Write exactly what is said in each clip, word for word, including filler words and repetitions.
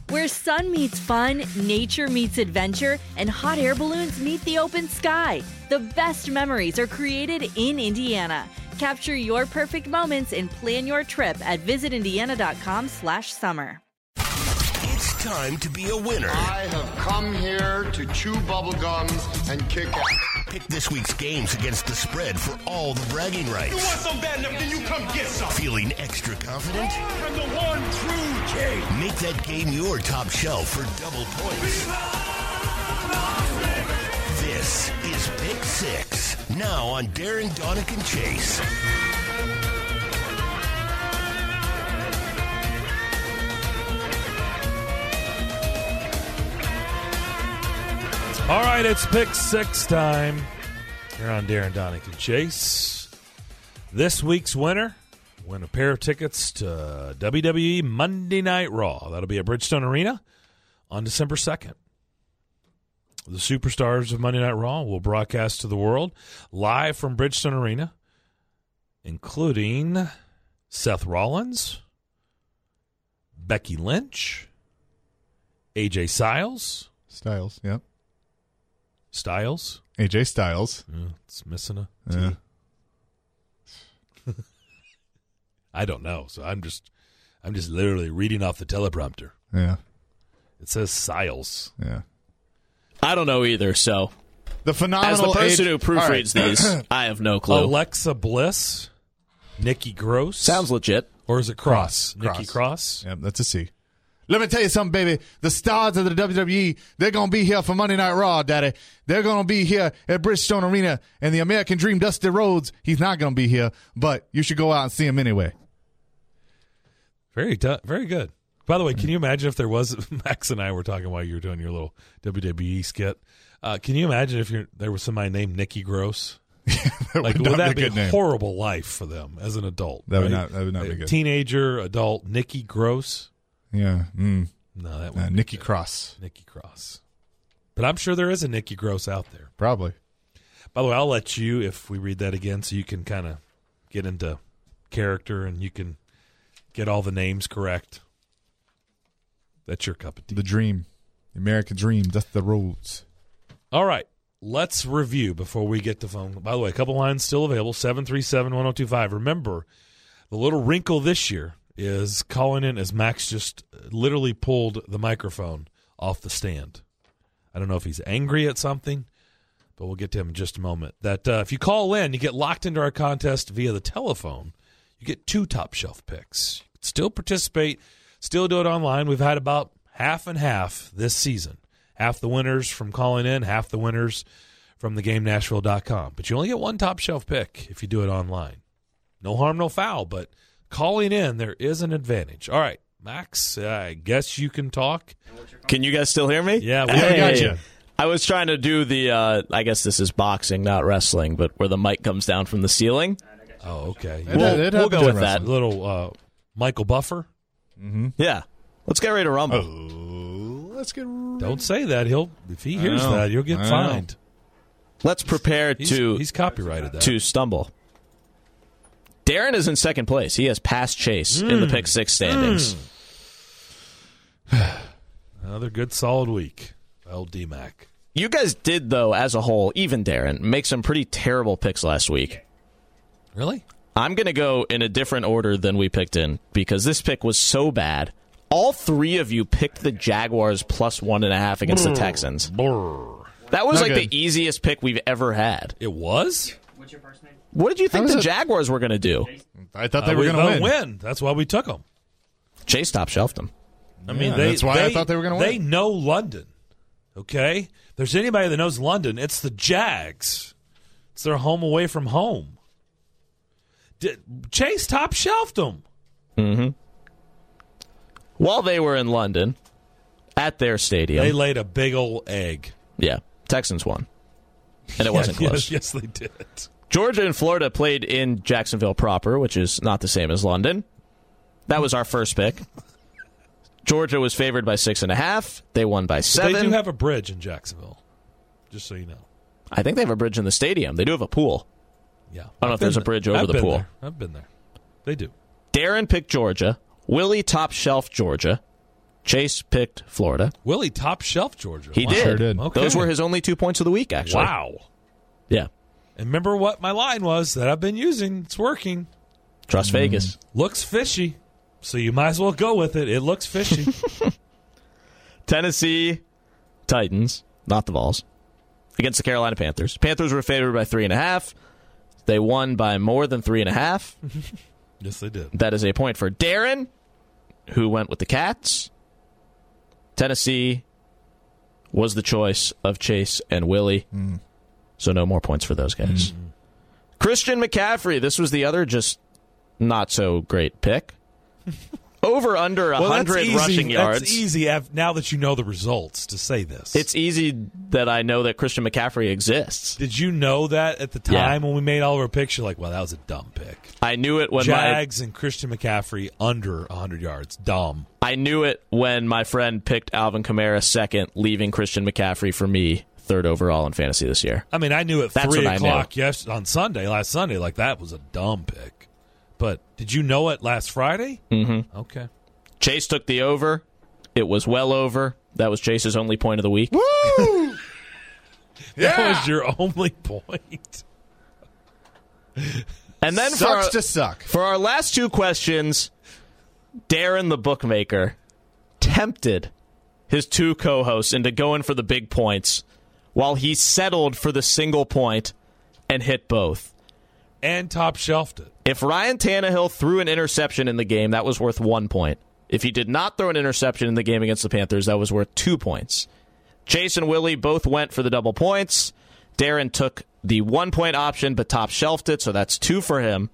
Where sun meets fun, nature meets adventure, and hot air balloons meet the open sky. The best memories are created in Indiana. Capture your perfect moments and plan your trip at visitindiana.com slash summer. It's time to be a winner. I have come here to chew bubblegum and kick ass. Pick this week's games against the spread for all the bragging rights. You want some bad enough, then you come get some. Feeling extra confident? I'm the one true king. Make that game your top shelf for double points. This is Pick Six, now on Darren, Donick, and Chase. All right, it's Pick Six time. Here on Darren, Donick, and Chase. This week's winner win a pair of tickets to W W E Monday Night Raw. That'll be at Bridgestone Arena on December second. The superstars of Monday Night Raw will broadcast to the world live from Bridgestone Arena, including Seth Rollins, Becky Lynch, A J Styles. Styles, yep. Styles. A J Styles. Yeah, it's missing a T. Yeah. I don't know, so I'm just I'm just literally reading off the teleprompter. Yeah. It says Styles. Yeah. I don't know either, so the phenomenal as the person age- who proofreads right. these, I have no clue. Alexa Bliss, Nikki Gross. Sounds legit. Or is it Cross? Cross. Nikki Cross? Yep, that's a C. Let me tell you something, baby. The stars of the W W E, they're going to be here for Monday Night Raw, Daddy. They're going to be here at Bridgestone Arena. And the American Dream, Dusty Rhodes, he's not going to be here, but you should go out and see him anyway. Very, t- very good. By the way, can you imagine if there was, Max and I were talking while you were doing your little W W E skit. Uh, can you imagine if you're, there was somebody named Nikki Gross? that like, would, would that be be a a horrible life for them as an adult? That would right? not, that would not be A good. Teenager, adult, Nikki Gross. Yeah. Mm. No, that Uh, would Nikki Cross. Nikki Cross. But I'm sure there is a Nikki Gross out there. Probably. By the way, I'll let you, if we read that again, so you can kind of get into character and you can get all the names correct. That's your cup of tea. The dream. The American Dream, Dusty Rhodes. All right. Let's review before we get to phone. By the way, a couple lines still available, seven three seven, one oh two five. Remember, the little wrinkle this year is calling in as Max just literally pulled the microphone off the stand. I don't know if he's angry at something, but we'll get to him in just a moment. That uh, if you call in, you get locked into our contest via the telephone. You get two top shelf picks. You can still participate, still do it online. We've had about half and half this season. Half the winners from calling in, half the winners from the game nashville dot com. But you only get one top shelf pick if you do it online. No harm, no foul, but calling in, there is an advantage. All right, Max, uh, I guess you can talk. Can you guys still hear me? Yeah, we hey, got you. I was trying to do the, uh, I guess this is boxing, not wrestling, but where the mic comes down from the ceiling. Oh, okay. It- We'll, it we'll go with that. A little uh, Michael Buffer. Mm-hmm. Yeah. Let's get ready to rumble. Oh, let's get. Don't say that. He'll if he hears know. that, you'll get I know. fined. Let's prepare He's, to he's copyrighted that. to stumble. Darren is in second place. He has passed Chase Mm. in the pick six standings. Mm. Another good, solid week. Old D-Mac. You guys did, though, as a whole, even Darren, make some pretty terrible picks last week. Really? I'm going to go in a different order than we picked in because this pick was so bad. All three of you picked the Jaguars plus one and a half against the Texans. Brr. That was Not like good. the easiest pick we've ever had. It was? What's your first name? What did you think was the it? Jaguars were going to do? I thought they Uh, were we going to thought win. win. That's why we took them. Chase top shelved them. I mean, Yeah, they, that's why I they- thought they were gonna They win. know London, okay? If there's anybody that knows London, it's the Jags. It's their home away from home. Did, Chase top shelved them. Mm-hmm. While they were in London, at their stadium, They laid a big old egg. yeah, Texans won. And it wasn't yes, close. Yes, yes, they did. Georgia and Florida played in Jacksonville proper, which is not the same as London. That was our first pick. Georgia was favored by six and a half. They won by seven. They do have a bridge in Jacksonville, just so you know. I think they have a bridge in the stadium. They do have a pool. Yeah, I don't know I've if there's been a bridge there. over I've the been pool. there. I've been there. They do. Darren picked Georgia. Willie top shelf Georgia. Chase picked Florida. Willie top shelf Georgia. He Wow. did. Sure did. Okay. Those were his only two points of the week, actually. Wow. Yeah. And remember what my line was that I've been using. It's working. Trust Vegas. Looks fishy. So you might as well go with it. It looks fishy. Tennessee Titans, not the Vols, against the Carolina Panthers. Panthers were favored by three and a half. They won by more than three and a half. Yes, they did. That is a point for Darren, who went with the Cats. Tennessee was the choice of Chase and Willie. Mm. So no more points for those guys. Mm. Christian McCaffrey, this was the other just not so great pick. Over under one hundred well, that's rushing easy. yards. That's easy now that you know the results to say this. It's easy that I know that Christian McCaffrey exists. Did you know that at the time Yeah. when we made all of our picks? You're like, well, that was a dumb pick. I knew it when Jags my, and Christian McCaffrey under one hundred yards. Dumb. I knew it when my friend picked Alvin Kamara second, leaving Christian McCaffrey for me third overall in fantasy this year. I mean, I knew at That's three what I o'clock yes on Sunday, last Sunday, like that was a dumb pick. But did you know it last Friday? Mm-hmm. Okay. Chase took the over. It was well over. That was Chase's only point of the week. Woo! That was your only point. And then for Sucks our, to suck. for our last two questions, Darren the bookmaker tempted his two co-hosts into going for the big points while he settled for the single point and hit both. And top shelved it. If Ryan Tannehill threw an interception in the game, that was worth one point. If he did not throw an interception in the game against the Panthers, that was worth two points. Chase and Willie both went for the double points. Darren took the one-point option, but top shelved it, so that's two for him.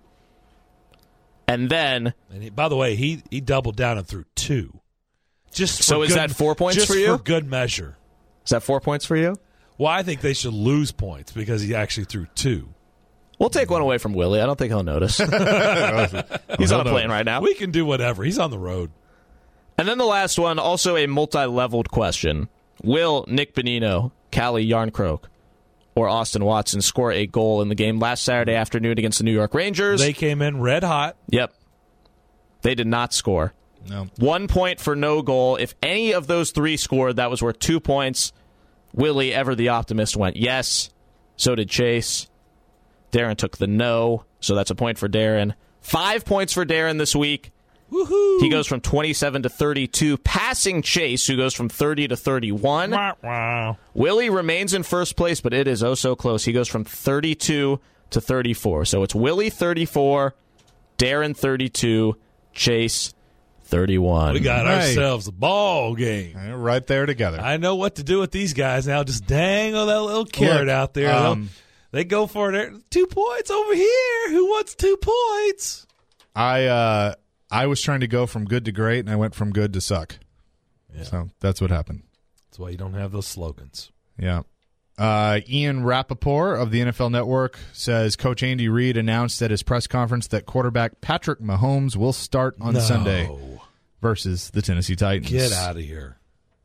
And then... And he, by the way, he, he doubled down and threw two. Just So for is good, that four points just for you? for good measure. Is that four points for you? Well, I think they should lose points because he actually threw two. We'll take one away from Willie. I don't think he'll notice. He's on a plane right now. We can do whatever. He's on the road. And then the last one, also a multi-leveled question. Will Nick Bonino, Callie Yarncroke, or Austin Watson score a goal in the game last Saturday afternoon against the New York Rangers? They came in red hot. Yep. They did not score. No. One point for no goal. If any of those three scored, that was worth two points. Willie, ever the optimist, went yes. So did Chase. Darren took the no, so that's a point for Darren. Five points for Darren this week. Woohoo! He goes from twenty-seven to thirty-two, passing Chase, who goes from thirty to thirty-one. Wow, wow. Willie remains in first place, but it is oh so close. He goes from thirty-two to thirty-four. So it's Willie thirty-four, Darren thirty-two, Chase thirty-one. We got Right. ourselves a ball game. Yeah, right there together. I know what to do with these guys now. Just dangle that little carrot Look, out there. um, they go for it. Two points over here. Who wants two points? I uh, I was trying to go from good to great, and I went from good to suck. Yeah. So that's what happened. That's why you don't have those slogans. Yeah. Uh, Ian Rappaport of the N F L Network says Coach Andy Reid announced at his press conference that quarterback Patrick Mahomes will start on No. Sunday versus the Tennessee Titans. Get out of here.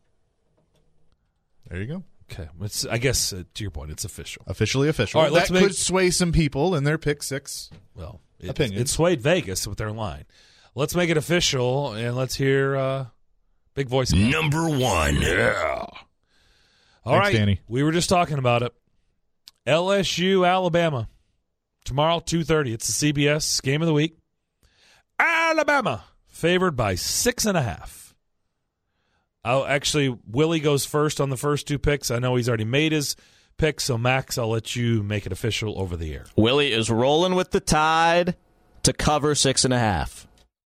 There you go. Okay. It's, I guess, uh, to your point, it's official. Officially official. All right, let's that make- could sway some people in their pick six. Well, it, Opinions. it swayed Vegas with their line. Let's make it official, and let's hear uh, Big Voice. about it. Number one. Yeah. All Thanks, right. Danny. We were just talking about it. L S U, Alabama. Tomorrow, two thirty. It's the C B S game of the week. Alabama favored by six and a half. Oh, actually, Willie goes first on the first two picks. I know he's already made his pick, so Max, I'll let you make it official over the air. Willie is rolling with the Tide to cover six and a half.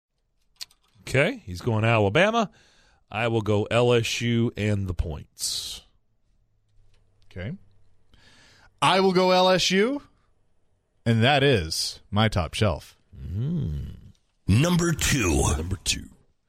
Okay, he's going Alabama. I will go L S U and the points. Okay. I will go L S U, and that is my top shelf. Number two. Number two.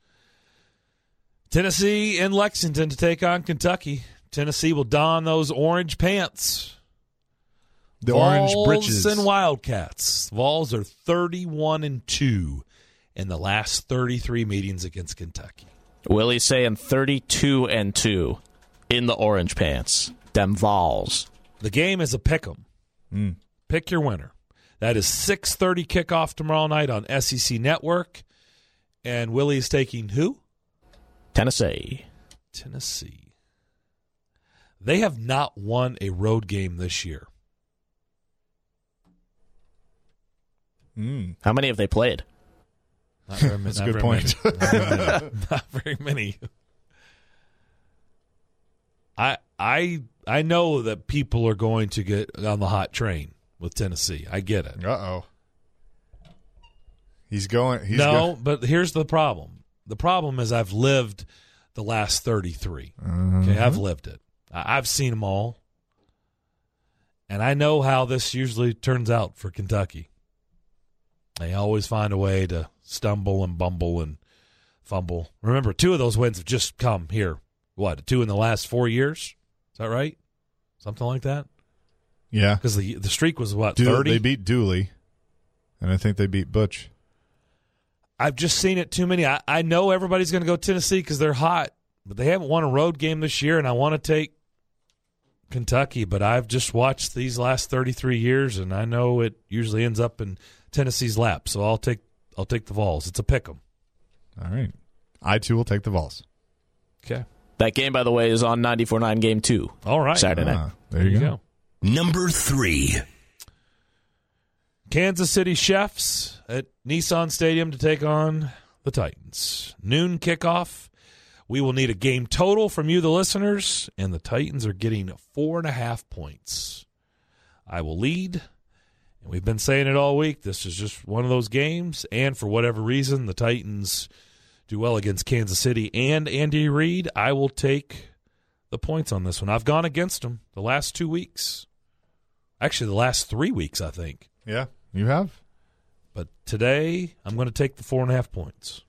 Tennessee and Lexington to take on Kentucky. Tennessee will don those orange pants. The Vols orange britches. and Wildcats. Vols are thirty-one and two in the last thirty-three meetings against Kentucky. Willie's saying thirty-two and two in the orange pants. Them Vols. The game is a pick'em. Mm. Pick your winner. That is six thirty kickoff tomorrow night on S E C Network. And Willie's taking who? Tennessee. Tennessee. They have not won a road game this year. Mm. How many have they played? Not very, That's not a good very point. Many. Not very many. Not very many. I I I know that people are going to get on the hot train with Tennessee. I get it. Uh-oh. He's going. He's no, go- but here's the problem. The problem is I've lived the last thirty-three. Uh-huh. Okay, I've lived it. I- I've seen them all. And I know how this usually turns out for Kentucky. They always find a way to stumble and bumble and fumble. Remember, two of those wins have just come here. What, two in the last four years? Is that right? Something like that? Yeah. Because the the streak was, what, Du- thirty? They beat Dooley, and I think they beat Butch. I've just seen it too many. I, I know everybody's going to go Tennessee because they're hot, but they haven't won a road game this year, and I want to take Kentucky, but I've just watched these last thirty-three years, and I know it usually ends up in Tennessee's lap, so I'll take I'll take the Vols. It's a pick 'em. All right. I, too, will take the Vols. Okay. That game, by the way, is on ninety-four point nine Game two. All right. Saturday night. Ah, there you, go. Number three. Kansas City Chiefs at Nissan Stadium to take on the Titans. Noon kickoff. We will need a game total from you, the listeners, and the Titans are getting four and a half points. I will lead, and we've been saying it all week. This is just one of those games, and for whatever reason, the Titans do well against Kansas City and Andy Reid. I will take the points on this one. I've gone against them the last two weeks. Actually, the last three weeks, I think. Yeah, you have. But today, I'm going to take the four and a half points.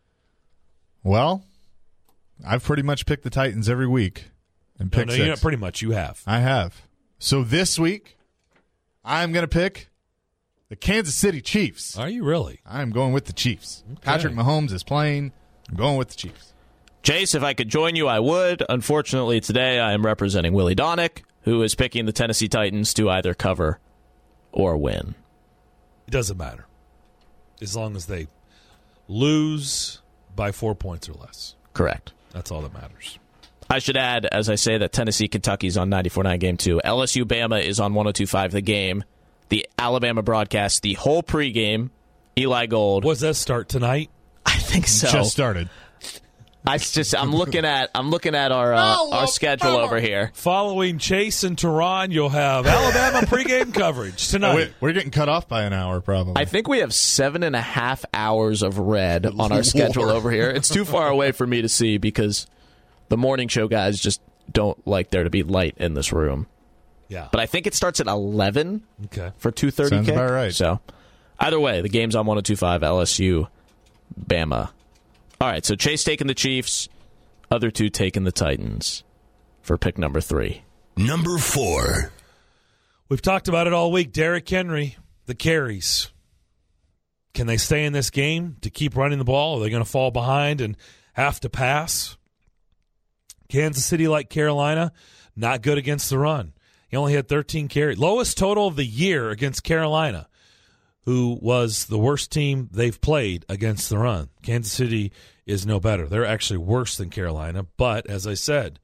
Well, I've pretty much picked the Titans every week. And No, pick no, six. you know, pretty much you have. I have. So this week, I'm going to pick the Kansas City Chiefs. Are you really? I'm going with the Chiefs. Patrick Mahomes is playing. I'm going with the Chiefs. Chase, if I could join you, I would. Unfortunately, today I am representing Willie Donick, who is picking the Tennessee Titans to either cover or win. It doesn't matter. As long as they lose by four points or less. Correct. That's all that matters. I should add, as I say, that Tennessee Kentucky is on ninety-four point nine Game two. L S U Bama is on one oh two point five The Game. The Alabama broadcast, the whole pregame, Eli Gold. Was that start tonight? I think so. Just started. I just I'm looking at I'm looking at our uh, our schedule over here. Following Chase and Tehran, you'll have Alabama pregame coverage tonight. We're, we're getting cut off by an hour, probably. I think we have seven and a half hours of red on our schedule over here. It's too far away for me to see because the morning show guys just don't like there to be light in this room. Yeah. But I think it starts at eleven Okay. for two thirty Sounds kick. about right. So either way, the game's on one oh two point five L S U Bama. All right, so Chase taking the Chiefs, other two taking the Titans for pick number three. Number four. We've talked about it all week. Derrick Henry, the carries. Can they stay in this game to keep running the ball? Are they going to fall behind and have to pass? Kansas City, like Carolina, not good against the run. He only had thirteen carries. Lowest total of the year against Carolina, who was the worst team they've played against the run. Kansas City is no better. They're actually worse than Carolina. But, as I said,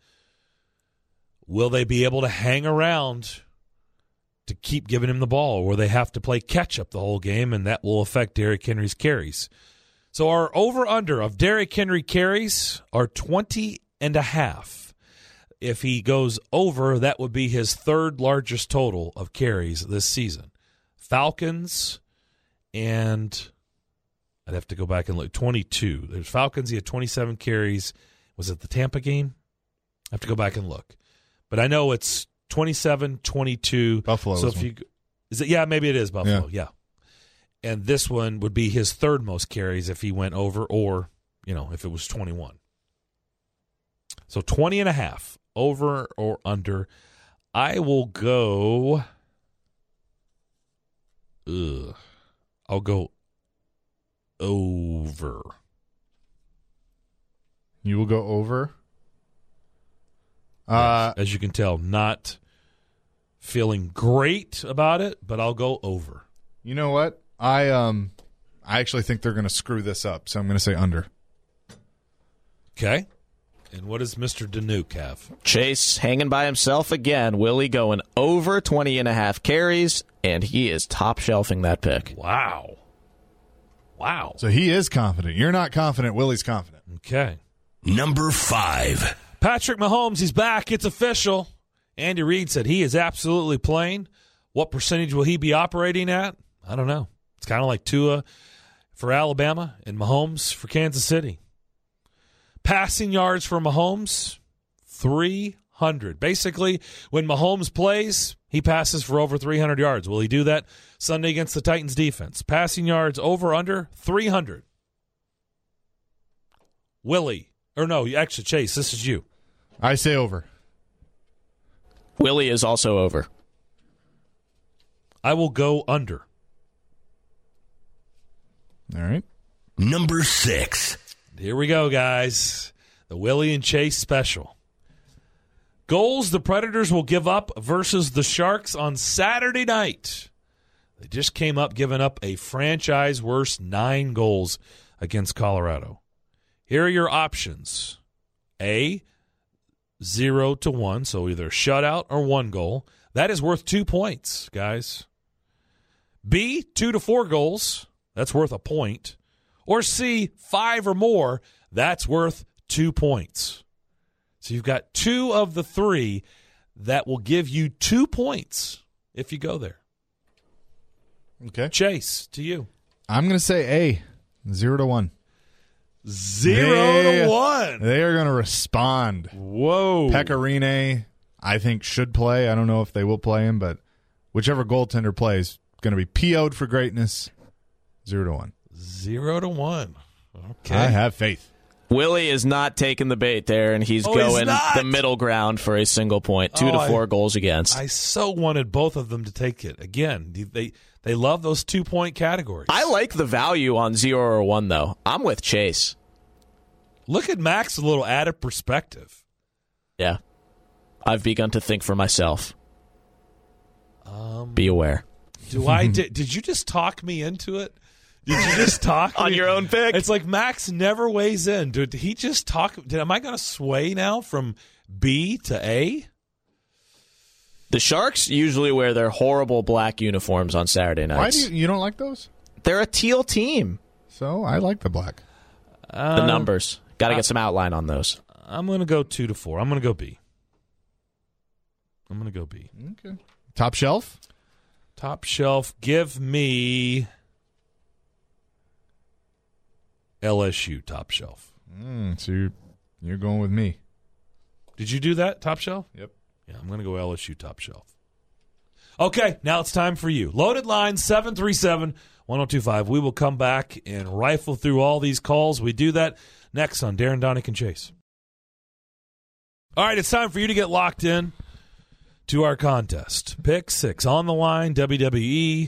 will they be able to hang around to keep giving him the ball, or will they have to play catch-up the whole game, and that will affect Derrick Henry's carries? So our over-under of Derrick Henry carries are twenty and a half. If he goes over, that would be his third largest total of carries this season. Falcons... And I'd have to go back and look. twenty-two. There's Falcons. He had twenty-seven carries. Was it the Tampa game? I have to go back and look. But I know it's twenty-seven, twenty-two. Buffalo. So if you is it? Yeah, maybe it is Buffalo. Yeah. yeah. And this one would be his third most carries if he went over, or you know, if it was twenty-one. So twenty and a half, over or under. I will go. Ugh. I'll go over. You will go over? Uh, As you can tell, not feeling great about it, but I'll go over. You know what? I um, I actually think they're going to screw this up, so I'm going to say under. Okay. And what does Mister Danuke have? Chase hanging by himself again. Willie going over twenty and a half carries, and he is top shelving that pick. Wow. Wow. So he is confident. You're not confident. Willie's confident. Okay. Number five. Patrick Mahomes, he's back. It's official. Andy Reid said he is absolutely playing. What percentage will he be operating at? I don't know. It's kind of like Tua for Alabama and Mahomes for Kansas City. Passing yards for Mahomes, three hundred. Basically, when Mahomes plays, he passes for over three hundred yards. Will he do that Sunday against the Titans defense? Passing yards over, under, three hundred. Willie. Or no, actually, Chase, this is you. I say over. Willie is also over. I will go under. All right. Number six. Here we go, guys. The Willie and Chase special. Goals the Predators will give up versus the Sharks on Saturday night. They just came up giving up a franchise-worst nine goals against Colorado. Here are your options. A, zero to one, so either shutout or one goal. That is worth two points, guys. B, two to four goals. That's worth a point. Or C, five or more. That's worth two points. So you've got two of the three that will give you two points if you go there. Okay. Chase, to you. I'm going to say A, zero to one. Zero they, to one. They are going to respond. Whoa. Pecorine, I think, should play. I don't know if they will play him, but whichever goaltender plays, going to be P O'd for greatness. Zero to one. Zero to one. Okay. I have faith. Willie is not taking the bait there, and he's Oh, he's going not? the middle ground for a single point. Two Oh, to four I- goals against. I so wanted both of them to take it. Again, they they love those two-point categories. I like the value on zero or one, though. I'm with Chase. Look at Max a little added perspective. Yeah. I've begun to think for myself. Um, Be aware. do I did, did you just talk me into it? Did you just talk On me- your own pick? It's like Max never weighs in. Did he just talk? Did am I going to sway now from B to A? The Sharks usually wear their horrible black uniforms on Saturday Why nights. do you, you don't like those? They're a teal team. So I like the black. Uh, The numbers. Got to get some outline on those. I'm going to go two to four. I'm going to go B. I'm going to go B. Okay. Top shelf? Top shelf. Give me L S U top shelf. Mm, so you're, you're going with me. Did you do that, top shelf? Yep. Yeah, I'm going to go L S U top shelf. Okay, now it's time for you. Loaded line seven three seven, one oh two five. We will come back and rifle through all these calls. We do that next on Darren, Donick, and Chase. All right, it's time for you to get locked in to our contest. Pick six on the line, W W E,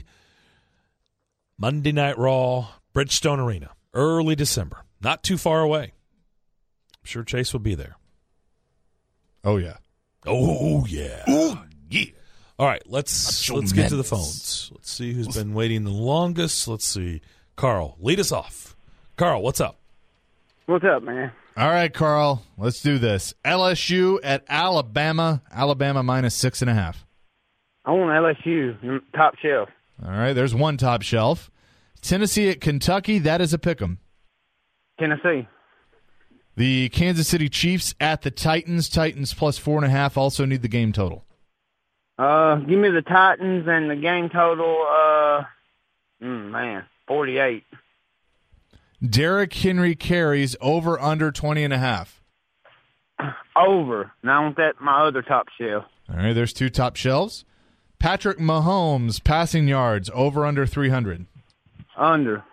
Monday Night Raw, Bridgestone Arena, early December. Not too far away. I'm sure Chase will be there. Oh, yeah. Oh, yeah. Oh, yeah. All right, let's Macho let's get to the Madness. phones. Let's see who's been waiting the longest. Let's see. Carl, lead us off. Carl, what's up? What's up, man? All right, Carl, let's do this. L S U at Alabama. Alabama minus six and a half. I want L S U, top shelf. All right, there's one top shelf. Tennessee at Kentucky. That is a pick 'em. Tennessee. The Kansas City Chiefs at the Titans. Titans plus four and a half. Also need the game total. Uh, give me the Titans and the game total, uh, mm, man, forty-eight. Derrick Henry carries over under twenty and a half. Over. Now I want that my other top shelf. All right, there's two top shelves. Patrick Mahomes passing yards over under three hundred. Under.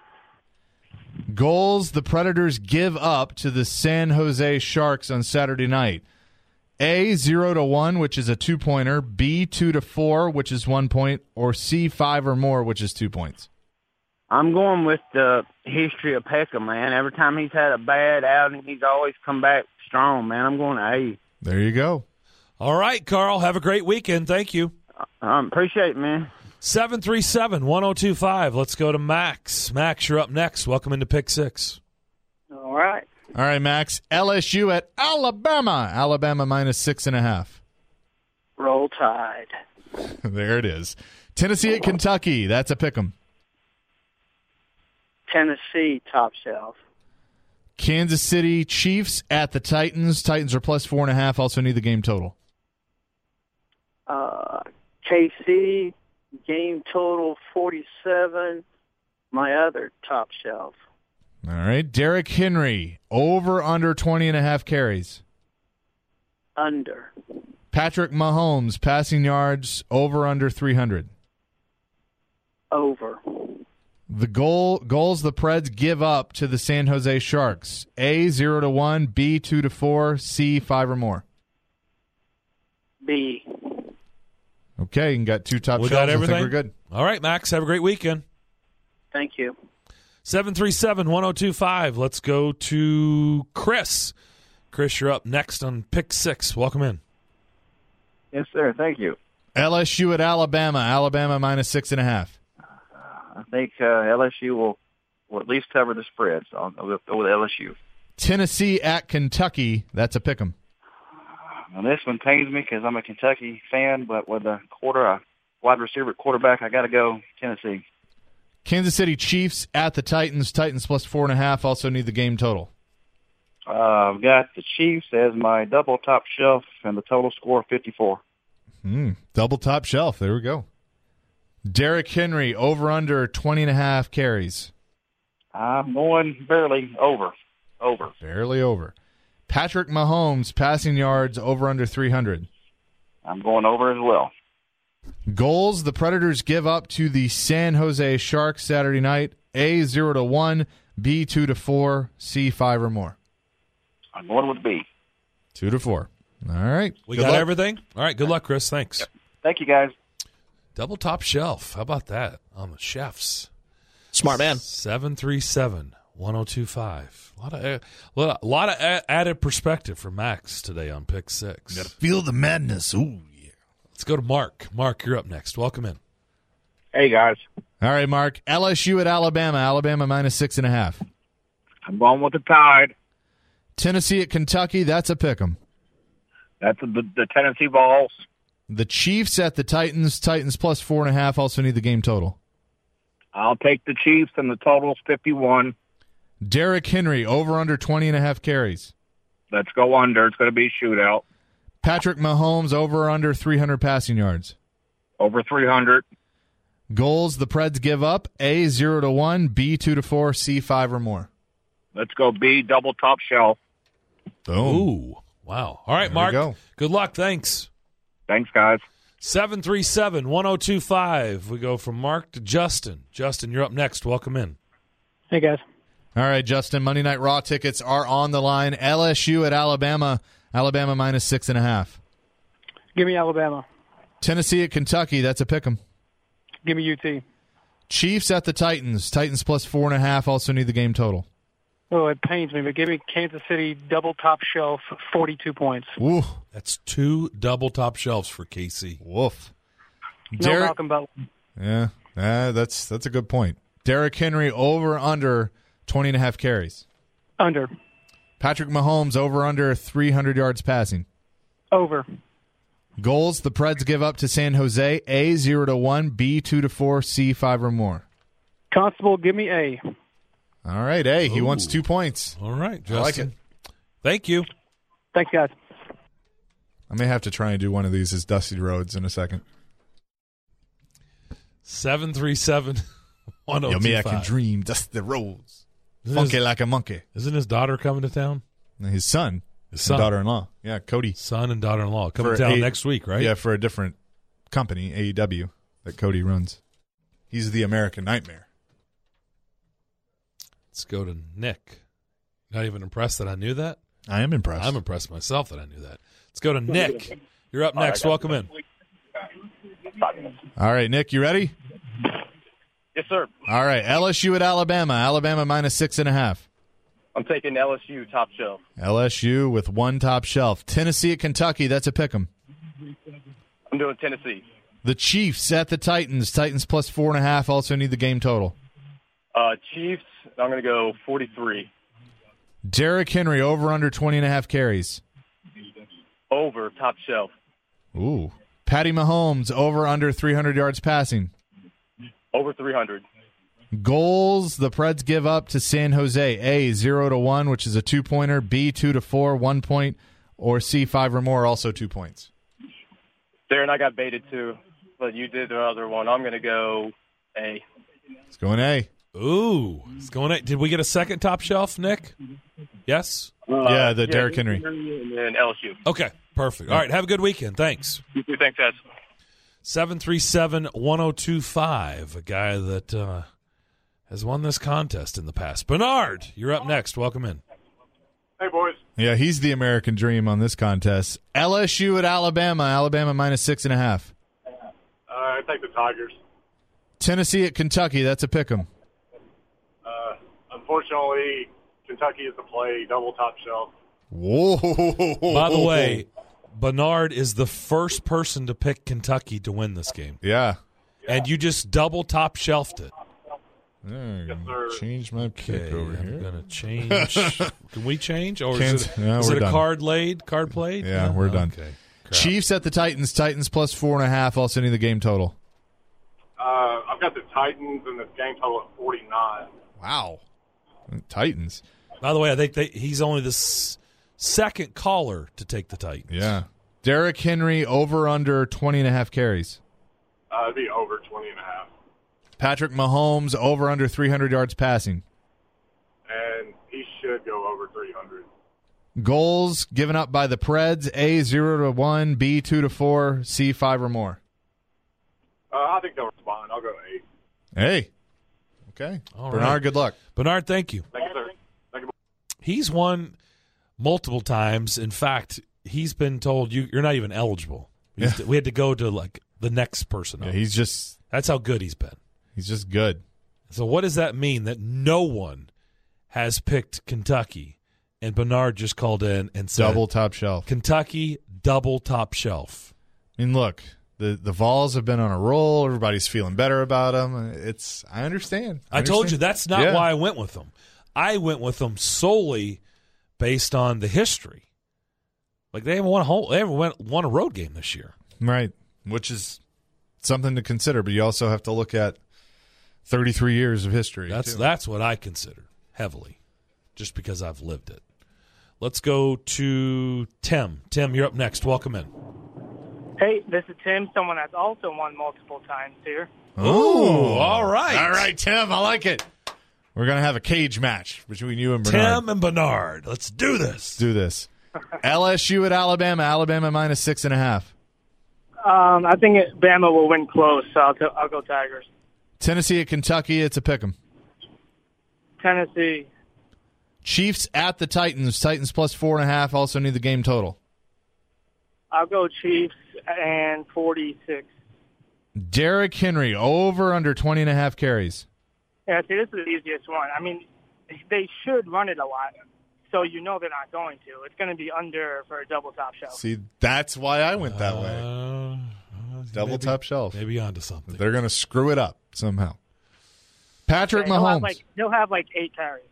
Goals the Predators give up to the San Jose Sharks on Saturday night. A, zero to one, which is a two-pointer. B, two to four, which is one point. Or C, five or more, which is two points. I'm going with the history of Pekka, man. Every time he's had a bad outing, he's always come back strong, man. I'm going to A. There you go. All right, Carl, have a great weekend. Thank you. Um, appreciate it, man. seven three seven, one oh two five. Let's go to Max. Max, you're up next. Welcome into Pick Six. All right. All right, Max. L S U at Alabama. Alabama minus six and a half. Roll Tide. There it is. Tennessee at Kentucky. That's a pick 'em. Tennessee, top shelf. Kansas City Chiefs at the Titans. Titans are plus four and a half. Also need the game total. Uh, K C, game total forty-seven. My other top shelf. All right. Derrick Henry, over under twenty and a half carries. Under. Patrick Mahomes, passing yards, over under three hundred. Over. The goal goals the Preds give up to the San Jose Sharks. A, zero to one. B, two to four. C, five or more. B. Okay, you got two top We shelves. got I everything? think we're good. All right, Max. Have a great weekend. Thank you. seven three seven, one oh two five. Let's go to Chris. Chris, you're up next on Pick Six. Welcome in. Yes, sir. Thank you. L S U at Alabama. Alabama minus six and a half. I think uh, L S U will, will at least cover the spread, so I'll go with L S U. Tennessee at Kentucky. That's a pick 'em. Now, this one pains me because I'm a Kentucky fan, but with a quarter, a wide receiver quarterback, I got to go Tennessee. Kansas City Chiefs at the Titans. Titans plus four and a half. Also need the game total. Uh, I've got the Chiefs as my double top shelf, and the total score fifty-four. Hmm, double top shelf. There we go. Derrick Henry, over under twenty and a half carries. I'm going barely over. Over. Barely over. Patrick Mahomes, passing yards, over under three hundred. I'm going over as well. Goals the Predators give up to the San Jose Sharks Saturday night. A, zero to one. B, two to four. C, five or more. I'm going with B. Two to four. All right. We Good got luck. everything? All right, good luck, Chris. Thanks. Yep. Thank you, guys. Double top shelf. How about that on the chefs? Smart man. seven three seven, one oh two five. A lot of, a lot of added perspective for Max today on Pick Six. Got to feel the madness. Ooh, yeah. Let's go to Mark. Mark, you're up next. Welcome in. Hey, guys. All right, Mark. L S U at Alabama. Alabama minus six and a half. I'm going with the Tide. Tennessee at Kentucky. That's a pick 'em. That's the, the Tennessee Vols. The Chiefs at the Titans. Titans plus four and a half. Also need the game total. I'll take the Chiefs, and the total's fifty-one. Derrick Henry, over under twenty and a half carries. Let's go under. It's going to be a shootout. Patrick Mahomes, over under three hundred passing yards. Over three hundred. Goals the Preds give up. A, zero to one. B, two to four. C, five or more. Let's go B, double top shelf. Boom. Ooh, wow. All right, There we Mark. go. Good luck. Thanks. Thanks, guys. seven three seven, one oh two five. We go from Mark to Justin. Justin, you're up next. Welcome in. Hey, guys. All right, Justin. Monday Night Raw tickets are on the line. L S U at Alabama. Alabama minus six and a half. Give me Alabama. Tennessee at Kentucky. That's a pick 'em. Give me U T. Chiefs at the Titans. Titans plus four and a half. Also need the game total. Oh, it pains me, but give me Kansas City double top shelf, forty-two points. Woo. That's two double top shelves for K C. Woof. No Derek- Malcolm Butler. Yeah, uh, that's that's a good point. Derrick Henry, over under twenty and a half carries. Under. Patrick Mahomes, over under three hundred yards passing. Over. Goals the Preds give up to San Jose. A, zero to one. B, two to four. C, five or more. Constable, give me A. All right, A. He Ooh. wants two points. All right, Justin. I like it. Thank you. Thanks, guys. I may have to try and do one of these as Dusty Rhodes in a second. seven three seven, one oh two five. Yo, me, I can dream Dusty Rhodes. Isn't Funky his- like a monkey. Isn't his daughter coming to town? His son. His son. And daughter-in-law. Yeah, Cody. Son and daughter-in-law coming For to town a- next week, right? Yeah, for a different company, A E W, that Cody runs. He's the American Nightmare. Let's go to Nick. Not even impressed that I knew that? I am impressed. I'm impressed myself that I knew that. Let's go to Nick. You're up next. Welcome in. All right, Nick, you ready? Yes, sir. All right, L S U at Alabama. Alabama minus six and a half. I'm taking L S U top shelf. L S U with one top shelf. Tennessee at Kentucky. That's a pick 'em. I'm doing Tennessee. The Chiefs at the Titans. Titans plus four and a half. Also need the game total. Uh, Chiefs, I'm going to go forty-three. Derrick Henry, over under twenty and a half carries. Over, top shelf. Ooh. Patty Mahomes, over under three hundred yards passing. Over three hundred. Goals the Preds give up to San Jose. A, zero to one, which is a two-pointer. B, two to four, one point. Or C, five or more, also two points. Darren, I got baited too, but you did the other one. I'm going to go A. It's going A. Ooh. It's going A. Did we get a second top shelf, Nick? Yes? Uh, yeah, the yeah, Derrick Henry. And then L S U. Okay, perfect. All right, have a good weekend. Thanks. You too. Thanks, guys. seven three seven, one oh two five, a guy that uh, has won this contest in the past. Bernard, you're up next. Welcome in. Hey, boys. Yeah, he's the American dream on this contest. L S U at Alabama. Alabama minus six and a half. Uh, I take the Tigers. Tennessee at Kentucky. That's a pick 'em. Uh, unfortunately, Kentucky is the play, double top shelf. Whoa. By the way, Bernard is the first person to pick Kentucky to win this game. Yeah. And you just double top shelved it. Yes, change my pick Okay, over I'm here. going to change. Can we change? Or Can't- is it, no, is we're it a done. card laid, card played? Yeah, No? we're done. Okay. Crap. Chiefs at the Titans. Titans plus four and a half. I'll send you the game total. Uh, I've got the Titans and the game total at forty-nine. Wow. Titans. By the way, I think they, he's only the s- second caller to take the Titans. Yeah. Derrick Henry over under twenty and a half carries. Uh, it'd be over twenty and a half. Patrick Mahomes over under three hundred yards passing. And he should go over three hundred. Goals given up by the Preds. A, zero to one. B, two to four. C, five or more. Uh, I think they'll respond. I'll go eight. Hey. Okay. All Bernard, right. good luck. Bernard, thank you. Thank you, sir. Thank you. He's won multiple times. In fact, he's been told you, you're not even eligible. We, Yeah. to, we had to go to like the next person. Yeah, up. he's just That's how good he's been. he's just good. So what does that mean that no one has picked Kentucky and Bernard just called in and said Double top shelf. Kentucky double top shelf? I mean, look, the the Vols have been on a roll. Everybody's feeling better about them. It's I understand. I, told you understand. that's not Yeah. why I went with them. I went with them solely based on the history. Like they haven't won a whole, they haven't won, won a road game this year. Right, which is something to consider, but you also have to look at thirty-three years of history. That's too. that's what I consider heavily, just because I've lived it. Let's go to Tim. Tim, you're up next. Welcome in. Hey, this is Tim, someone that's also won multiple times here. Oh, all right. All right, Tim, I like it. We're going to have a cage match between you and Bernard. Tim and Bernard. Let's do this. Let's do this. L S U at Alabama. Alabama minus six and a half. Um, I think it, Bama will win close, so I'll, t- I'll go Tigers. Tennessee at Kentucky. It's a pick 'em. Tennessee. Chiefs at the Titans. Titans plus four and a half. Also need the game total. I'll go Chiefs and forty-six. Derrick Henry over under twenty and a half carries. Yeah, see, this is the easiest one. I mean, they should run it a lot, so you know they're not going to. It's going to be under for a double top shelf. See, that's why I went that Uh, way. Double maybe- top shelf. Maybe onto something. They're going to screw it up somehow. Patrick He'll have Mahomes. like he'll have like eight carries.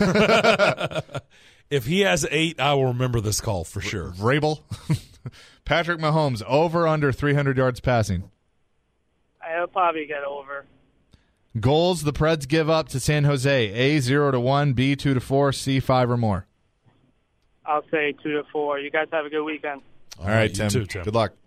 If he has eight, I will remember this call for sure. Vrabel. Patrick Mahomes over under three hundred yards passing. He'll probably get over. Goals the Preds give up to San Jose. A, zero to one. B, two to four. C, five or more. I'll say two to four. You guys have a good weekend. All right, you Tim. too, Tim. Good luck.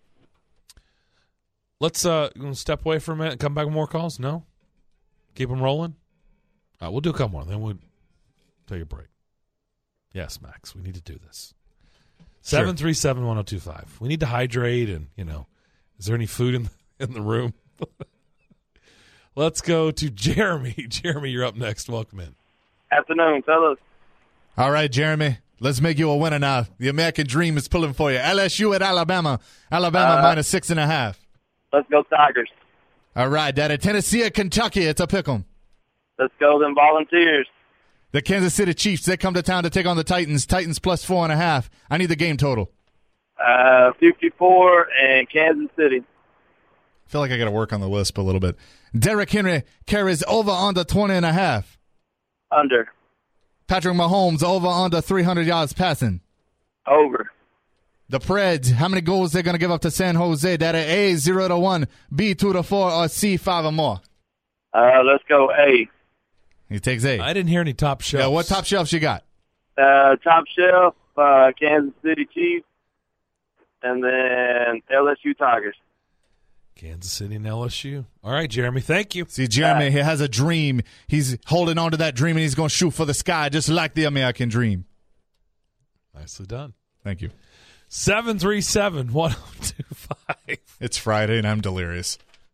Let's uh step away for a minute and come back with more calls. No? Keep them rolling? All right, we'll do a couple more. Then we'll take a break. Yes, Max, we need to do this. seven three seven, one oh two five. We need to hydrate and, you know, is there any food in the, in the room? Let's go to Jeremy. Jeremy, you're up next. Welcome in. Afternoon, fellas. All right, Jeremy. Let's make you a winner now. The American dream is pulling for you. L S U at Alabama. Alabama Uh, minus six and a half. Let's go Tigers. All right, Daddy. Tennessee at Kentucky. It's a pick 'em. Let's go them Volunteers. The Kansas City Chiefs, they come to town to take on the Titans. Titans plus four and a half. I need the game total. Uh, fifty-four and Kansas City. I feel like I got to work on the lisp a little bit. Derrick Henry carries over on the twenty and a half. Under. Patrick Mahomes over under three hundred yards passing. Over. The Preds, how many goals they're going to give up to San Jose? That are A, zero to one, B, two to four, or C, five or more? Uh, let's go A. He takes A. I didn't hear any top shelves. Yeah, what top shelves you got? Uh, top shelf, uh, Kansas City Chiefs, and then L S U Tigers. Kansas City and L S U. All right, Jeremy, thank you. See, Jeremy, he has a dream. He's holding on to that dream, and he's going to shoot for the sky just like the American dream. Nicely done. Thank you. seven three seven, one oh two five. It's Friday, and I'm delirious.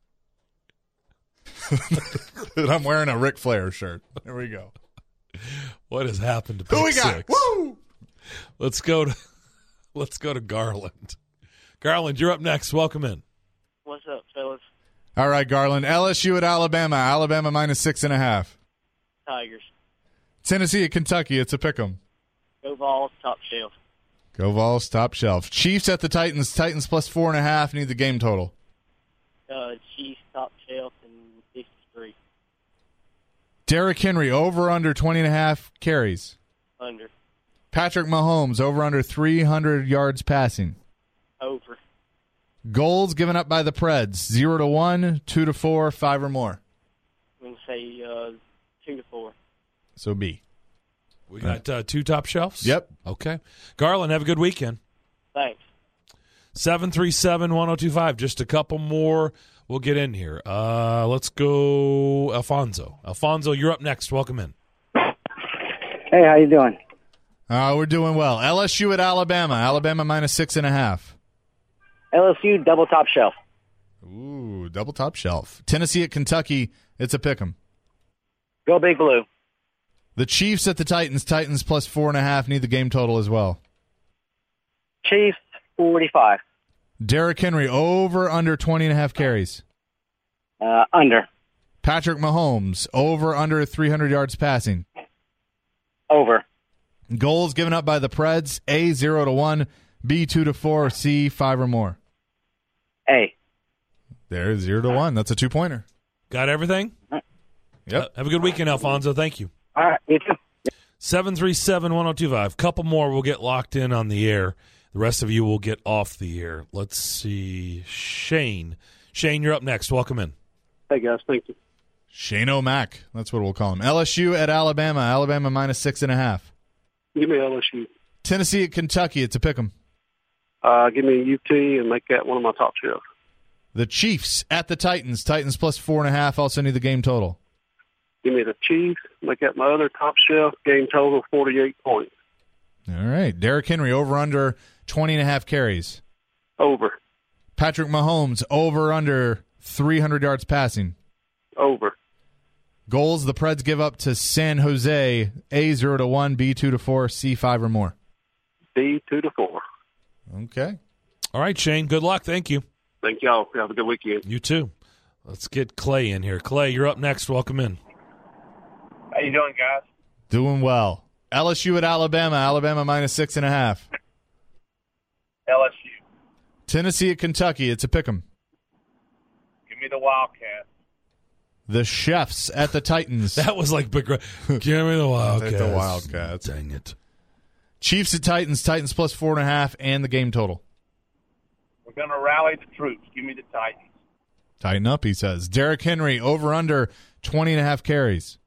And I'm wearing a Ric Flair shirt. There we go. What has happened to Who Pick we got? Six? Woo! Let's go to let's go to Garland. Garland, you're up next. Welcome in. What's up, fellas? All right, Garland. L S U at Alabama. Alabama minus six and a half. Tigers. Tennessee at Kentucky. It's a pick 'em. Go Vols, top shelf. Go Vols, top shelf. Chiefs at the Titans. Titans plus four and a half. Need the game total. Uh, Chiefs, top shelf, and fifty-three. Derrick Henry over under twenty and a half carries. Under. Patrick Mahomes over under three hundred yards passing. Over. Goals given up by the Preds zero to one, two to four, five or more. I'm gonna say uh, two to four. So B. We got uh, two top shelves? Yep. Okay. Garland, have a good weekend. Thanks. seven three seven, one oh two five. Just a couple more. We'll get in here. Uh, let's go Alfonso. Alfonso, you're up next. Welcome in. Hey, how you doing? Uh, we're doing well. L S U at Alabama. Alabama minus six and a half. L S U double top shelf. Ooh, double top shelf. Tennessee at Kentucky. It's a pick 'em. Go Big Blue. The Chiefs at the Titans. Titans plus four and a half. Need the game total as well. Chiefs forty-five. Derrick Henry over under twenty and a half carries. Uh, under. Patrick Mahomes over under three hundred yards passing. Over. Goals given up by the Preds. A, zero to one. B, two to four. C, five or more. A. There's zero to one. That's a two-pointer. Got everything? Yep. Uh, have a good weekend, Alfonso. Thank you. All right, you too. seven three seven, one oh two five. Couple more. We'll get locked in on the air. The rest of you will get off the air. Let's see. Shane. Shane, you're up next. Welcome in. Hey, guys. Thank you. Shane O'Mac. That's what we'll call him. L S U at Alabama. Alabama minus six and a half. Give me L S U. Tennessee at Kentucky. It's a pick 'em. Uh, give me U T and make that one of my top shelves. The Chiefs at the Titans. Titans plus four and a half. Also need the game total. Give me the Chiefs. Make that my other top shelf. Game total forty-eight points. All right. Derrick Henry over under twenty and a half carries. Over. Patrick Mahomes over under three hundred yards passing. Over. Goals the Preds give up to San Jose. A, zero to one. B, two to four. C, five or more. B, two to four. Okay. All right, Shane. Good luck. Thank you. Thank y'all. Have a good weekend. You too. Let's get Clay in here. Clay, you're up next. Welcome in. How you doing, guys? Doing well. L S U at Alabama. Alabama minus six and a half. L S U. Tennessee at Kentucky. It's a pick 'em. Give me the Wildcats. The Chefs at the Titans. That was like big. Give me the Wildcats. the Wildcats. Dang it. Chiefs at Titans. Titans plus four and a half and the game total. We're going to rally the troops. Give me the Titans. Tighten up, he says. Derrick Henry over under twenty and a half carries.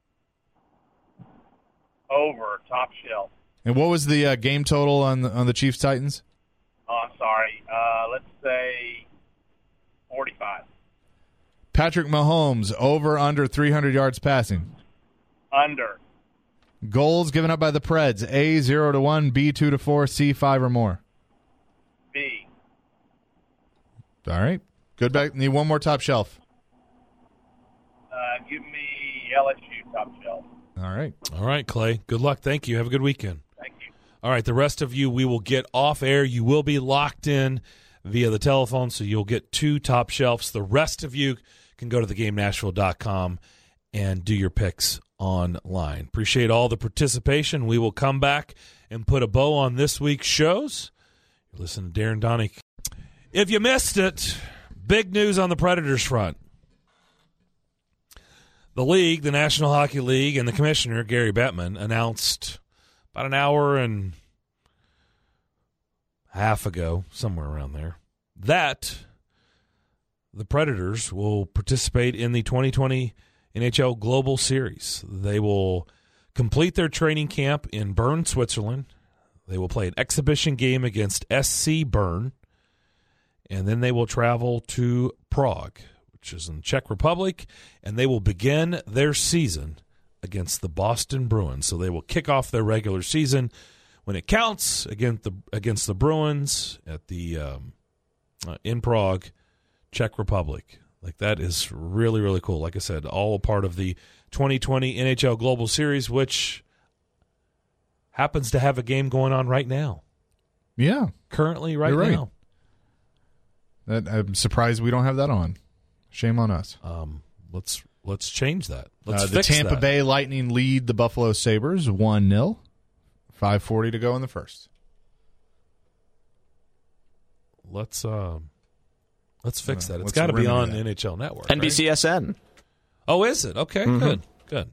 Over, top shelf. And what was the uh, game total on the, on the Chiefs Titans? Oh, I'm sorry. Uh, let's say forty-five. Patrick Mahomes over under three hundred yards passing. Under. Goals given up by the Preds. A, zero to one. B, two to four. C, five or more. B. All right. Good back. Need one more top shelf. Uh, give me L S U top shelf. All right. All right, Clay. Good luck. Thank you. Have a good weekend. Thank you. All right, the rest of you, we will get off air. You will be locked in via the telephone, so you'll get two top shelves. The rest of you can go to the game nashville dot com and do your picks online. Appreciate all the participation. We will come back and put a bow on this week's shows. You're listening to Darren Donick. If you missed it, big news on the Predators front. The league, the National Hockey League, and the commissioner, Gary Bettman, announced about an hour and a half ago, somewhere around there, that the Predators will participate in the twenty twenty N H L Global Series. They will complete their training camp in Bern, Switzerland. They will play an exhibition game against S C Bern, and then they will travel to Prague, which is in the Czech Republic, and they will begin their season against the Boston Bruins. So they will kick off their regular season when it counts against the against the Bruins at the um, uh, in Prague, Czech Republic. Like, that is really, really cool. Like I said, all a part of the twenty twenty N H L Global Series, which happens to have a game going on right now. Yeah. Currently, right, You're right. now. That, I'm surprised we don't have that on. Shame on us. Um, let's let's change that. Let's Uh, the fix Tampa that. Bay Lightning lead the Buffalo Sabres one nil. five forty to go in the first. Let's um, let's fix Uh, that. It's what's got to the be remedy on of that? N H L Network. N B C S N. Right? Oh, is it? Okay, Mhm. good, good.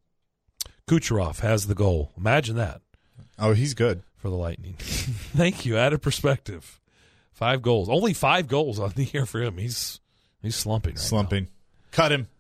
Kucherov has the goal. Imagine that. Oh, he's good for the Lightning. Thank you. Added perspective. Five goals. Only five goals on the year for him. He's he's slumping. Right Slumping. now. Cut him.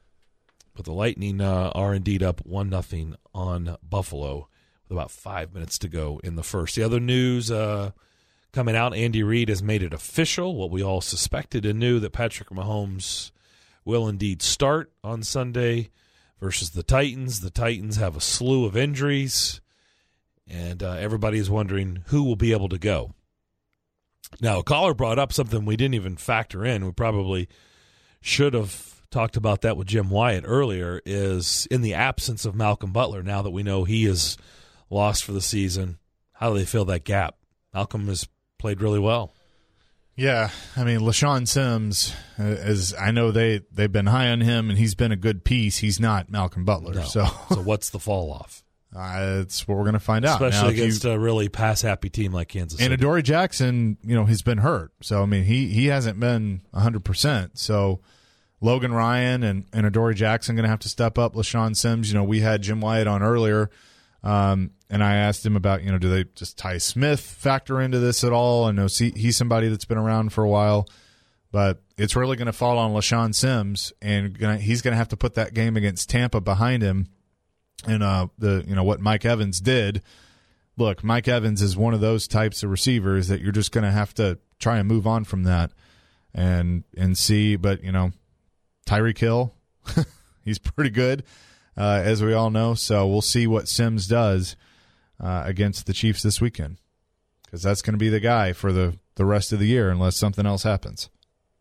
But the Lightning uh, are indeed up one nothing on Buffalo with about five minutes to go in the first. The other news uh, coming out, Andy Reid has made it official, what we all suspected and knew, that Patrick Mahomes will indeed start on Sunday versus the Titans. The Titans have a slew of injuries, and uh, everybody is wondering who will be able to go. Now, a caller brought up something we didn't even factor in. We probably should have talked about that with Jim Wyatt earlier, is in the absence of Malcolm Butler, now that we know he is lost for the season, how do they fill that gap? Malcolm has played really well. Yeah, I mean, LaShawn Sims, uh, as I know they, they've been high on him, and he's been a good piece. He's not Malcolm Butler. No. So so what's the fall off? Uh, that's what we're going to find out. Especially now, if against you, a really pass-happy team like Kansas City. And Adoree Jackson, you know, has been hurt. So, I mean, he, he hasn't been one hundred percent. So, Logan Ryan and, and Adoree Jackson going to have to step up. LaShawn Sims, you know, we had Jim Wyatt on earlier, um, and I asked him about, you know, do they just Ty Smith factor into this at all? I know see, he's somebody that's been around for a while, but it's really going to fall on LaShawn Sims, and gonna, he's going to have to put that game against Tampa behind him. And uh, the you know what Mike Evans did. Look, Mike Evans is one of those types of receivers that you're just going to have to try and move on from that, and and see. But you know, Tyreek Hill, he's pretty good, uh, as we all know. So we'll see what Sims does uh, against the Chiefs this weekend, because that's going to be the guy for the the rest of the year, unless something else happens.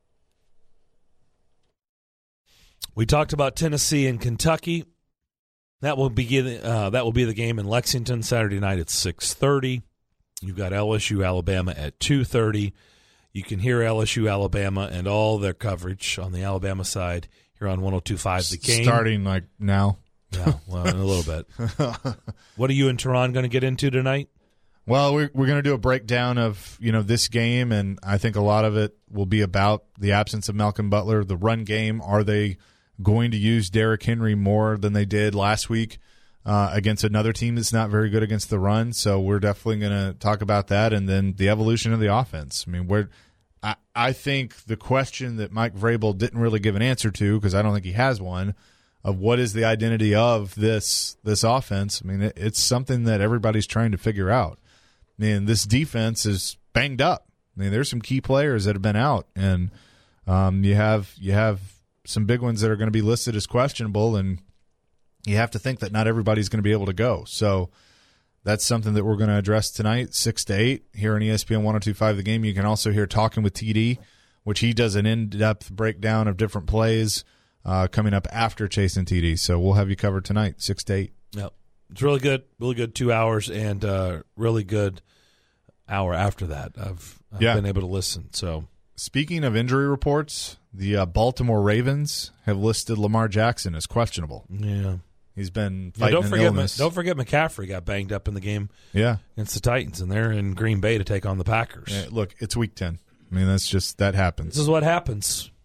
We talked about Tennessee and Kentucky. That will be uh, that will be the game in Lexington Saturday night at six thirty. You've got L S U Alabama at two thirty. You can hear L S U Alabama and all their coverage on the Alabama side here on one oh two point five The Game. Starting like now. Yeah, well, in a little bit. What are you and Teron going to get into tonight? Well, we're we're going to do a breakdown of, you know, this game, and I think a lot of it will be about the absence of Malcolm Butler, the run game. Are they going to use Derrick Henry more than they did last week uh, against another team that's not very good against the run? So we're definitely going to talk about that, and then the evolution of the offense. I mean, we're I, I think the question that Mike Vrabel didn't really give an answer to, because I don't think he has one, of what is the identity of this this offense. I mean, it, it's something that everybody's trying to figure out. I mean, this defense is banged up. I mean, there's some key players that have been out, and um, you have you have some big ones that are going to be listed as questionable, and you have to think that not everybody's going to be able to go. So that's something that we're going to address tonight, six to eight, here on E S P N one oh two point five The Game. You can also hear Talking with T D, which he does an in-depth breakdown of different plays uh, coming up after Chasing T D. So we'll have you covered tonight, six to eight. Yep. It's really good, really good two hours, and uh, really good hour after that. I've, I've Yeah. been able to listen. So, speaking of injury reports, the uh, Baltimore Ravens have listed Lamar Jackson as questionable. Yeah, he's been yeah, fighting don't an forget, illness. don't forget McCaffrey got banged up in the game. Yeah. against the Titans, and they're in Green Bay to take on the Packers. Yeah, look, it's week ten. I mean, that's just that happens. This is what happens.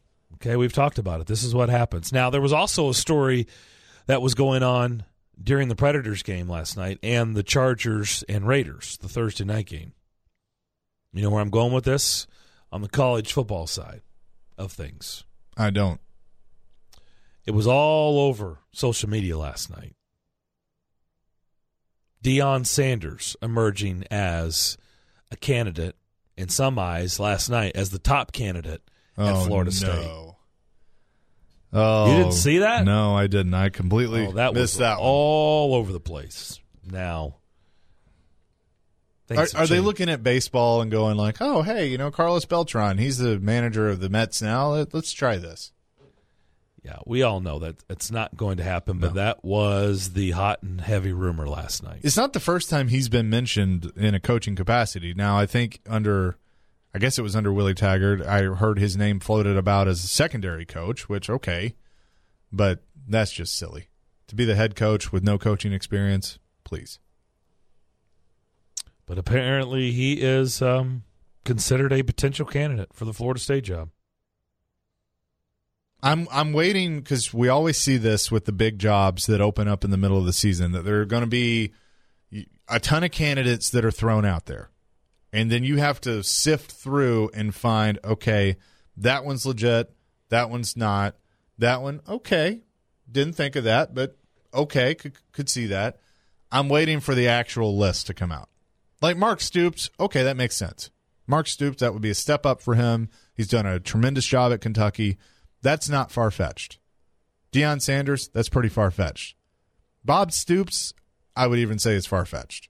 Okay, we've talked about it. This is what happens. Now, there was also a story that was going on during the Predators game last night and the Chargers and Raiders, the Thursday night game. You know where I'm going with this? On the college football side of things. I don't. It was all over social media last night. Deion Sanders emerging as a candidate, in some eyes, last night as the top candidate at oh, Florida no. State. Oh, You didn't see that? No, I didn't. I completely Oh, that missed was that one. all over the place. Now, Are, things have are they changed. looking at baseball and going like, oh, hey, you know, Carlos Beltran, he's the manager of the Mets now. Let, let's try this. Yeah, we all know that it's not going to happen, but No. that was the hot and heavy rumor last night. It's not the first time he's been mentioned in a coaching capacity. Now, I think under, I guess it was under Willie Taggart, I heard his name floated about as a secondary coach, which, okay, but that's just silly. To be the head coach with no coaching experience, please. But apparently he is um, considered a potential candidate for the Florida State job. I'm I'm waiting because we always see this with the big jobs that open up in the middle of the season, that there are going to be a ton of candidates that are thrown out there. And then you have to sift through and find, okay, that one's legit, that one's not, that one, okay, didn't think of that, but okay, could, could see that. I'm waiting for the actual list to come out. Like Mark Stoops, okay, that makes sense. Mark Stoops, that would be a step up for him. He's done a tremendous job at Kentucky. That's not far-fetched. Deion Sanders, that's pretty far-fetched. Bob Stoops, I would even say is far-fetched.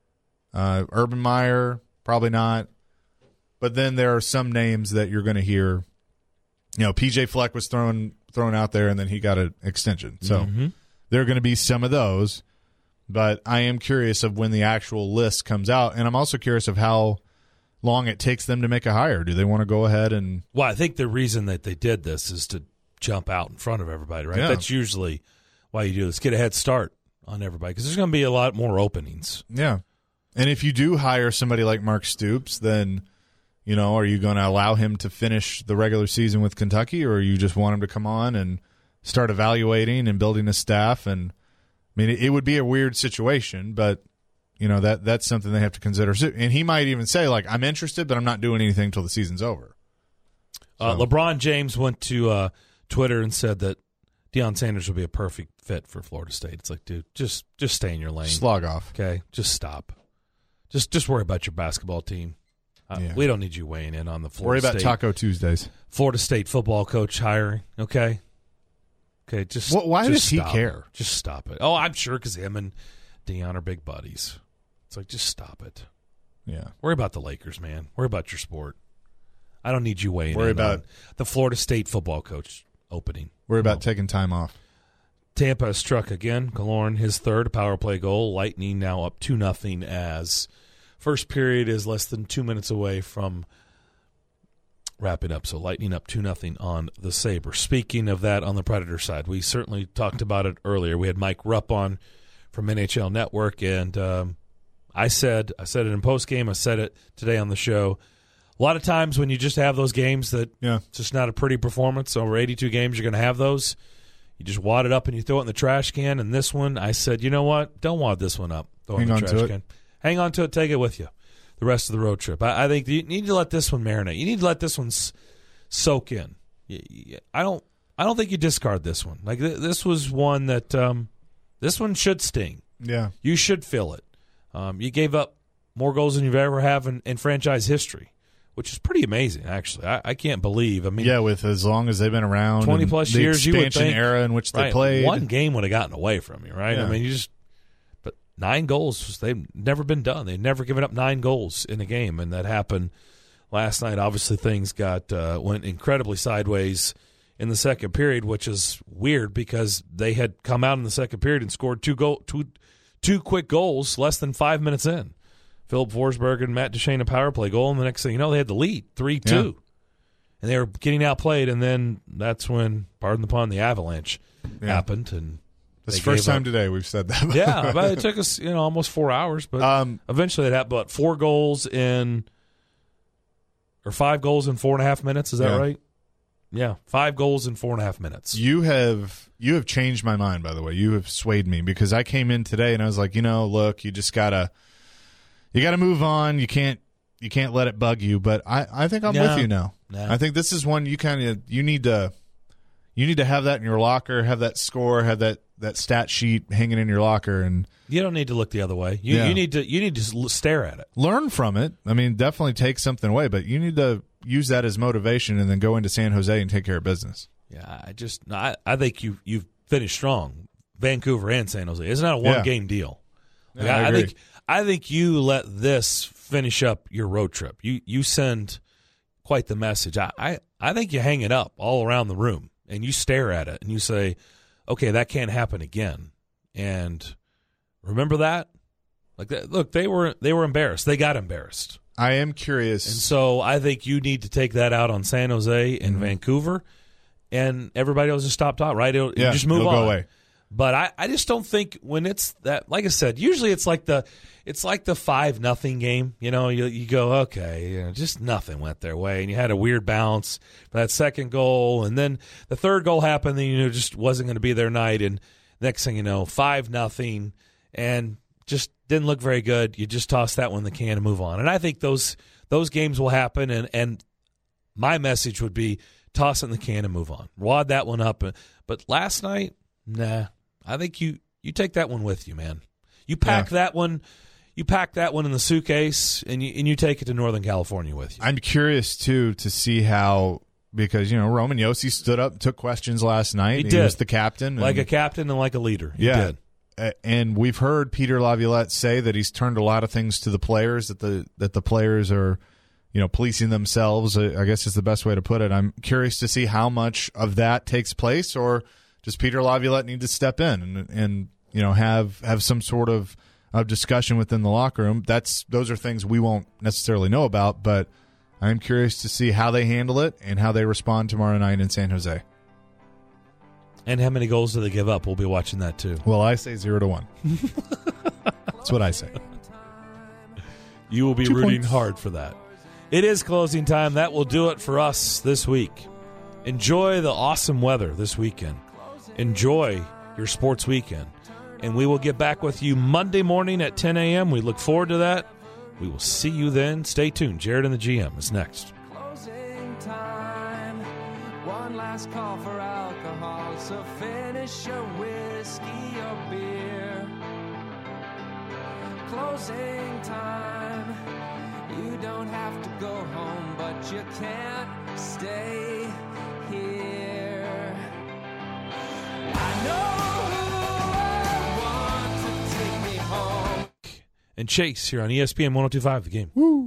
Uh, Urban Meyer, probably not. But then there are some names that you're going to hear. You know, P J Fleck was thrown thrown out there, and then he got an extension. So Mm-hmm. there are going to be some of those. But I am curious of when the actual list comes out, and I'm also curious of how long it takes them to make a hire. Do they want to go ahead and Well, I think the reason that they did this is to jump out in front of everybody, right? Yeah. That's usually why you do this. Get a head start on everybody because there's going to be a lot more openings. Yeah. And if you do hire somebody like Mark Stoops, then, you know, are you going to allow him to finish the regular season with Kentucky, or you just want him to come on and start evaluating and building a staff? And I mean, it, it would be a weird situation, but you know, that that's something they have to consider. So, and he might even say, like, I'm interested, but I'm not doing anything until the season's over. So. Uh, LeBron James went to uh, Twitter and said that Deion Sanders would be a perfect fit for Florida State. It's like, dude, just just stay in your lane. Slog off. Okay? Just stop. Just just worry about your basketball team. Uh, Yeah. We don't need you weighing in on the Florida Worry about State, Taco Tuesdays. Florida State football coach hiring, okay? Okay, just What- why just does he stop care? it. Just stop it. Oh, I'm sure because him and Deion are big buddies. It's like, just stop it. Yeah. Worry about the Lakers, man. Worry about your sport. I don't need you weighing Worry in about- on the Florida State football coach opening. Worry about taking time off. Tampa has struck again. Killorn, his third power play goal. Lightning now up two nothing as first period is less than two minutes away from wrapping up. So Lightning up two nothing on the Sabres. Speaking of that on the Predator side, we certainly talked about it earlier. We had Mike Rupp on from N H L Network, and um, I said I said it in postgame. I said it today on the show. A lot of times when you just have those games that yeah. it's just not a pretty performance, over eighty-two games you're going to have those. You just wad it up and you throw it in the trash can. And this one, I said, you know what? Don't wad this one up. Throw it Hang in the on trash to it. can. Hang on to it. Take it with you the rest of the road trip. I, I think you need to let this one marinate. You need to let this one s- soak in. You, you, I don't. I don't think you discard this one. Like th- this was one that um, this one should sting. Yeah. You should feel it. Um, you gave up more goals than you've ever have in, in franchise history, which is pretty amazing, actually. I, I can't believe. I mean, Yeah, with as long as they've been around. twenty and plus the years, you would expansion think, era in which they right, played. one game would have gotten away from you, right? Yeah. I mean, you just. But nine goals, they've never been done. They've never given up nine goals in a game, and that happened last night. Obviously, things got uh, went incredibly sideways in the second period, which is weird because they had come out in the second period and scored two goal two two quick goals less than five minutes in. Philip Forsberg and Matt Duchene a power play goal, and the next thing you know, they had the lead three two. Yeah. And they were getting outplayed, and then that's when, pardon the pun, the avalanche Yeah. happened. And That's the they first gave time up. today we've said that. Yeah, but it took us, you know, almost four hours. But Um, eventually it happened. But four goals in, or five goals in four and a half minutes. Is that Yeah. right? Yeah, five goals in four and a half minutes. You have you have changed my mind, by the way. You have swayed me because I came in today and I was like, you know, look, you just gotta you gotta move on. You can't you can't let it bug you. But I, I think I'm No. with you now. No. I think this is one you kind of you need to you need to have that in your locker, have that score, have that, that stat sheet hanging in your locker, and You don't need to look the other way. You Yeah. you need to you need to just l- stare at it. learn from it. I mean, definitely take something away, but you need to use that as motivation and then go into San Jose and take care of business. Yeah, I just I, I think you you've finished strong, Vancouver and San Jose. It's not a one Yeah. game deal. Like, Yeah, I I, I agree. think I think you let this finish up your road trip. You you send quite the message. I, I, I think you hang it up all around the room and you stare at it and you say, okay, that can't happen again. And remember that? Like that, look, they were they were embarrassed. They got embarrassed. I am curious. And so I think you need to take that out on San Jose and Mhm. Vancouver, and everybody else just stop talking, right? It'll, Yeah, just move it'll on. go away. But I, I just don't think when it's that, like I said, usually it's like the it's like the five nothing game. You know, you you go, okay, you know, just nothing went their way, and you had a weird bounce for that second goal, and then the third goal happened, and you know, just wasn't going to be their night, and next thing you know, five nothing, and just didn't look very good. You just toss that one in the can and move on. And I think those those games will happen, and, and my message would be toss it in the can and move on. Wad that one up. But last night, nah. I think you, you take that one with you, man. You pack Yeah. that one you pack that one in the suitcase and you and you take it to Northern California with you. I'm curious, too, to see how, because, you know, Roman Josi stood up and took questions last night. He He, did. was the captain. Like and- a captain and like a leader. He Yeah. did. A- And we've heard Peter Laviolette say that he's turned a lot of things to the players, that the that the players are, you know, policing themselves, I I guess is the best way to put it. I'm curious to see how much of that takes place, or does Peter Laviolette need to step in and, and you know, have have some sort of, of discussion within the locker room? That's Those are things we won't necessarily know about, but I'm curious to see how they handle it and how they respond tomorrow night in San Jose. And how many goals do they give up? We'll be watching that too. Well, I say zero to one. That's what I say. You will be Two rooting points. hard for that. It is closing time. That will do it for us this week. Enjoy the awesome weather this weekend. Enjoy your sports weekend. And we will get back with you Monday morning at ten a.m. We look forward to that. We will see you then. Stay tuned. Jared and the G M is next. Closing time. One last call for alcohol. So finish your whiskey or beer. Closing time. You don't have to go home, but you can't stay here. I know who I want to take me home. And Chase here on E S P N one oh two point five The Game. Woo.